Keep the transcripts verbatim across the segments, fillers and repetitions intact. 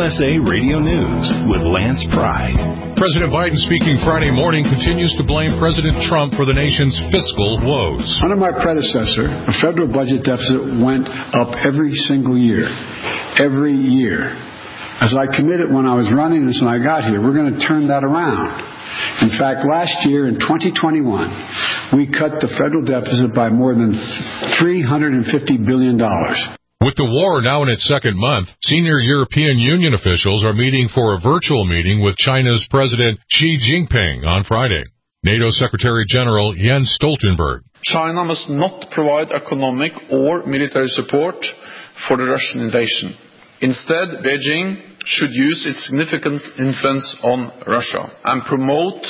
S A Radio News with Lance Pry. President Biden speaking Friday morning continues to blame President Trump for the nation's fiscal woes. Under my predecessor, the federal budget deficit went up every single year. Every year. As I committed when I was running this and I got here, we're going to turn that around. In fact, last year in twenty twenty-one, we cut the federal deficit by more than three hundred fifty billion dollars. With the war now in its second month, senior European Union officials are meeting for a virtual meeting with China's President Xi Jinping on Friday. NATO Secretary General Jens Stoltenberg. China must not provide economic or military support for the Russian invasion. Instead, Beijing should use its significant influence on Russia and promote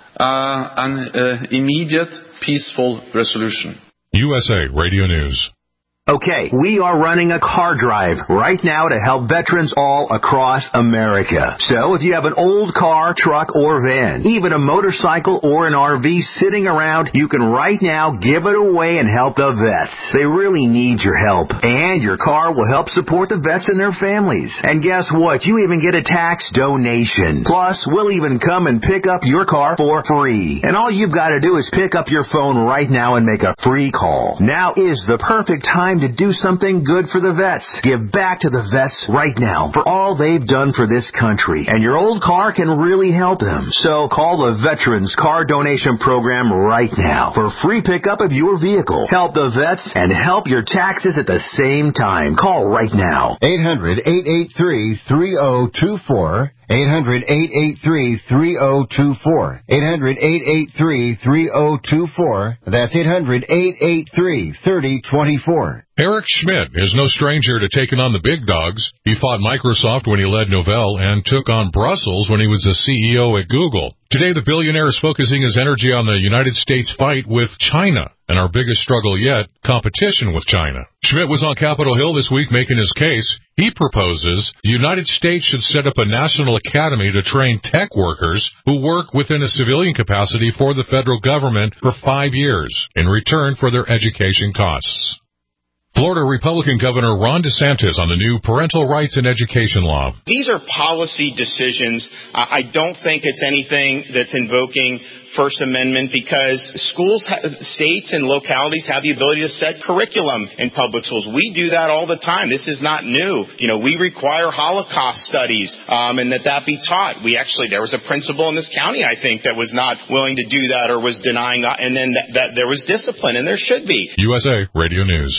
uh, an uh, immediate peaceful resolution. U S A Radio News. Okay, we are running a car drive right now to help veterans all across America. So if you have an old car, truck, or van, even a motorcycle or an R V sitting around, you can right now give it away and help the vets. They really need your help. And your car will help support the vets and their families. And guess what? You even get a tax donation. Plus, we'll even come and pick up your car for free. And all you've got to do is pick up your phone right now and make a free call. Now is the perfect time to do something good for the vets. Give back to the vets right now for all they've done for this country. And your old car can really help them. So call the Veterans Car Donation Program right now for free pickup of your vehicle. Help the vets and help your taxes at the same time. Call right now. eight hundred, eight eight three, three oh two four. eight hundred, eight eight three, three oh two four. eight hundred, eight eight three, three oh two four. That's eight hundred, eight eight three, three oh two four. Eric Schmidt is no stranger to taking on the big dogs. He fought Microsoft when he led Novell and took on Brussels when he was the C E O at Google. Today, the billionaire is focusing his energy on the United States fight with China, and our biggest struggle yet, competition with China. Schmidt was on Capitol Hill this week making his case. He proposes the United States should set up a national academy to train tech workers who work within a civilian capacity for the federal government for five years in return for their education costs. Florida Republican Governor Ron DeSantis on the new parental rights and education law. These are policy decisions. I don't think it's anything that's invoking First Amendment because schools, states, and localities have the ability to set curriculum in public schools. We do that all the time. This is not new. You know, we require Holocaust studies um, and that that be taught. We actually, there was a principal in this county, I think, that was not willing to do that or was denying that, and then that, that there was discipline, and there should be. U S A Radio News.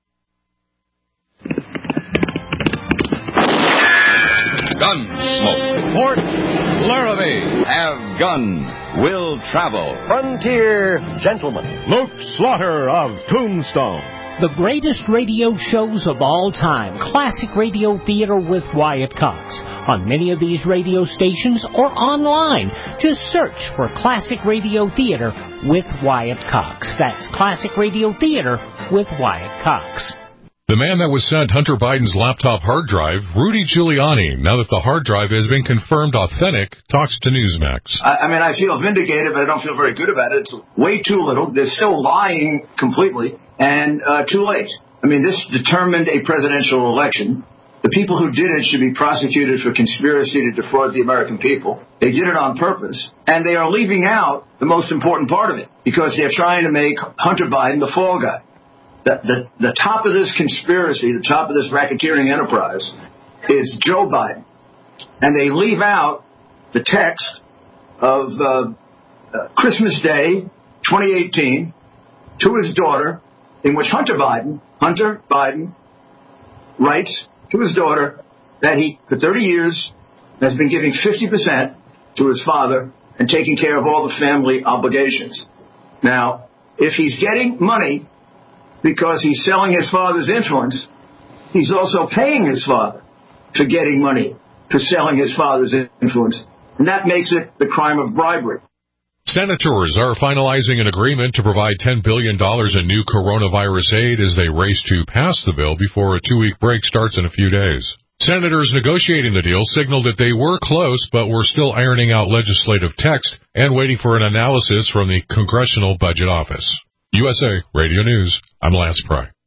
Gunsmoke. Fort Laramie. Have gun. Will travel. Frontier Gentleman. Luke Slaughter of Tombstone. The greatest radio shows of all time. Classic Radio Theater with Wyatt Cox. On many of these radio stations or online. Just search for Classic Radio Theater with Wyatt Cox. That's Classic Radio Theater with Wyatt Cox. The man that was sent Hunter Biden's laptop hard drive, Rudy Giuliani, now that the hard drive has been confirmed authentic, talks to Newsmax. I, I mean, I feel vindicated, but I don't feel very good about it. It's way too little. They're still lying completely, and uh, too late. I mean, this determined a presidential election. The people who did it should be prosecuted for conspiracy to defraud the American people. They did it on purpose, and they are leaving out the most important part of it, because they're trying to make Hunter Biden the fall guy. The, the, the top of this conspiracy, the top of this racketeering enterprise, is Joe Biden. And they leave out the text of uh, uh, Christmas Day, twenty eighteen, to his daughter, in which Hunter Biden, Hunter Biden, writes to his daughter that he, for thirty years, has been giving fifty percent to his father and taking care of all the family obligations. Now, if he's getting money because he's selling his father's influence, he's also paying his father for getting money for selling his father's influence. And that makes it the crime of bribery. Senators are finalizing an agreement to provide ten billion dollars in new coronavirus aid as they race to pass the bill before a two-week break starts in a few days. Senators negotiating the deal signaled that they were close, but were still ironing out legislative text and waiting for an analysis from the Congressional Budget Office. U S A Radio News, I'm Lance Pry.